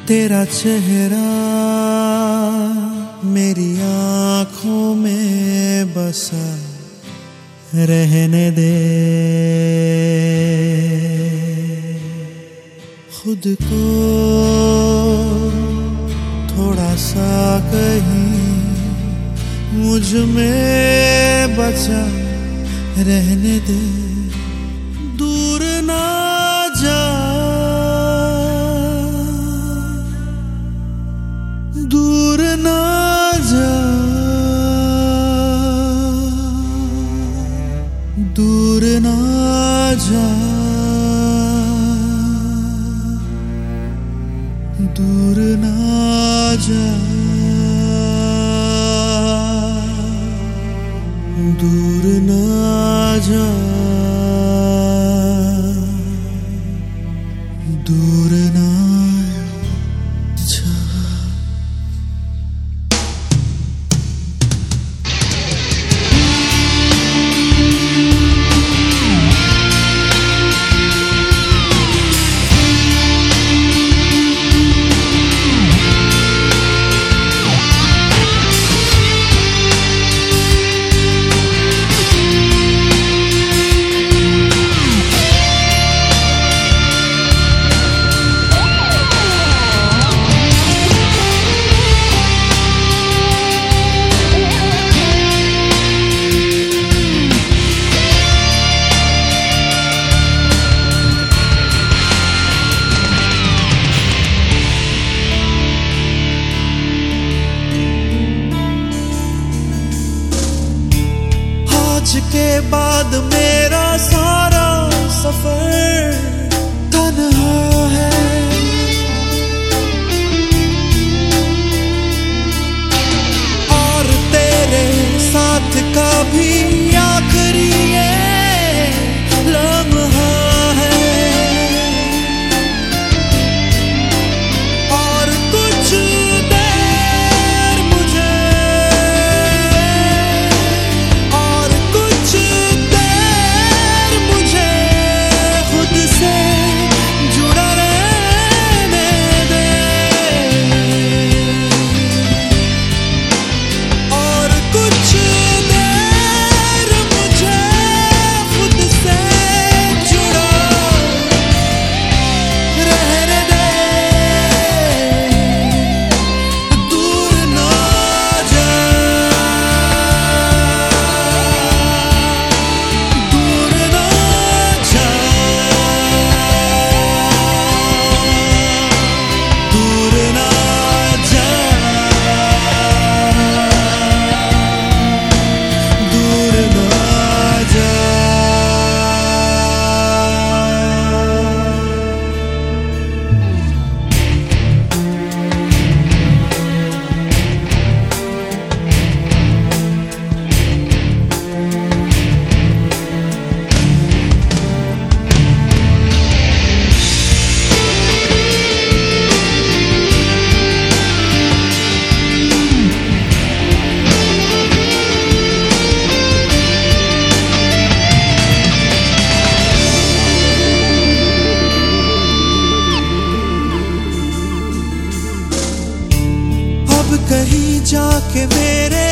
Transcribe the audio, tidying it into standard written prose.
तेरा चेहरा मेरी आँखों में बसा रहने दे, खुद को थोड़ा सा कहीं मुझ में बचा रहने दे, दूर ना जा, दूर ना जा, दूर ना जा, दूर ना जा, दूर ना जा, दूर ना जा। आज के बाद मेरा सारा सफर तन्हा है, और तेरे साथ का भी आखिरी ये लम्हा है, और कुछ देर मुझे कहीं जाके मेरे